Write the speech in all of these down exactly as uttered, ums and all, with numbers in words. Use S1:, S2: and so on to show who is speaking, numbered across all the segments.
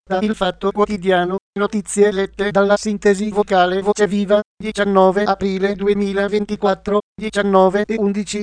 S1: Da Il Fatto Quotidiano, notizie lette dalla sintesi vocale Voce Viva, diciannove aprile duemilaventiquattro, diciannove e undici.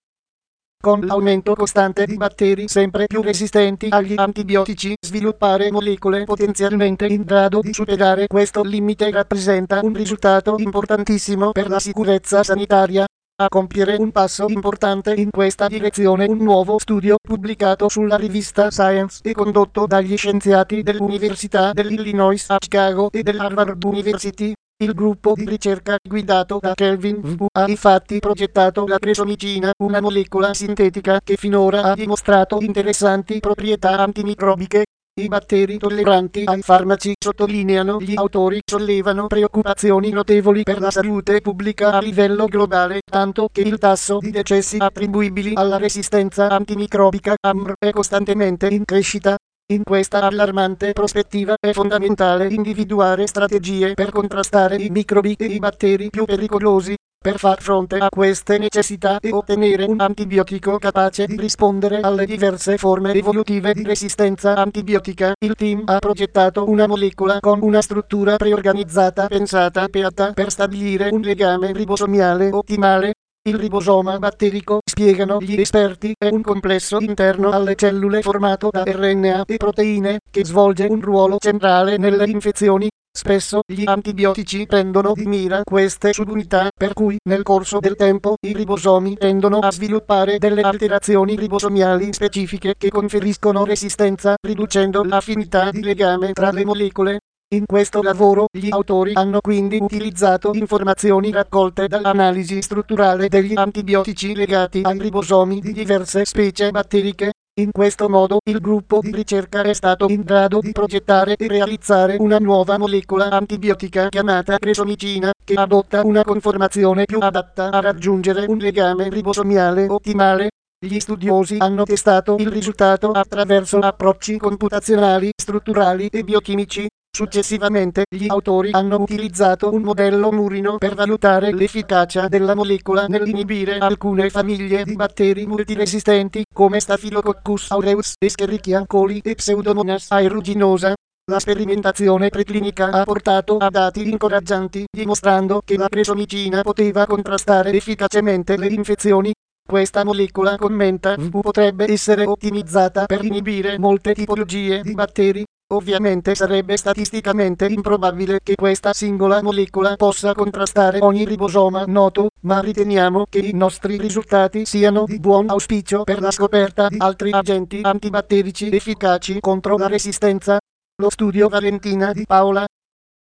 S1: Con l'aumento costante di batteri sempre più resistenti agli antibiotici, sviluppare molecole potenzialmente in grado di superare questo limite rappresenta un risultato importantissimo per la sicurezza sanitaria. A compiere un passo importante in questa direzione un nuovo studio pubblicato sulla rivista Science e condotto dagli scienziati dell'Università dell'Illinois a Chicago e dell'Harvard University. Il gruppo di ricerca guidato da Kelvin Wu ha infatti progettato la cresomicina, una molecola sintetica che finora ha dimostrato interessanti proprietà antimicrobiche. I batteri tolleranti ai farmaci, sottolineano gli autori, sollevano preoccupazioni notevoli per la salute pubblica a livello globale, tanto che il tasso di decessi attribuibili alla resistenza antimicrobica A M R è costantemente in crescita. In questa allarmante prospettiva è fondamentale individuare strategie per contrastare i microbi e i batteri più pericolosi. Per far fronte a queste necessità e ottenere un antibiotico capace di rispondere alle diverse forme evolutive di resistenza antibiotica, il team ha progettato una molecola con una struttura preorganizzata pensata e atta per stabilire un legame ribosomiale ottimale. Il ribosoma batterico, spiegano gli esperti, è un complesso interno alle cellule formato da R N A e proteine, che svolge un ruolo centrale nelle infezioni. Spesso gli antibiotici prendono di mira queste subunità, per cui nel corso del tempo i ribosomi tendono a sviluppare delle alterazioni ribosomiali specifiche che conferiscono resistenza, riducendo l'affinità di legame tra le molecole. In questo lavoro gli autori hanno quindi utilizzato informazioni raccolte dall'analisi strutturale degli antibiotici legati ai ribosomi di diverse specie batteriche. In questo modo il gruppo di ricerca è stato in grado di progettare e realizzare una nuova molecola antibiotica chiamata cresomicina, che adotta una conformazione più adatta a raggiungere un legame ribosomiale ottimale. Gli studiosi hanno testato il risultato attraverso approcci computazionali, strutturali e biochimici. Successivamente gli autori hanno utilizzato un modello murino per valutare l'efficacia della molecola nell'inibire alcune famiglie di batteri multiresistenti come Staphylococcus aureus, Escherichia coli e Pseudomonas aeruginosa. La sperimentazione preclinica ha portato a dati incoraggianti, dimostrando che la cresomicina poteva contrastare efficacemente le infezioni. Questa molecola, commenta Wu, potrebbe essere ottimizzata per inibire molte tipologie di batteri. Ovviamente sarebbe statisticamente improbabile che questa singola molecola possa contrastare ogni ribosoma noto, ma riteniamo che i nostri risultati siano di buon auspicio per la scoperta di altri agenti antibatterici efficaci contro la resistenza. Lo studio Valentina di Paola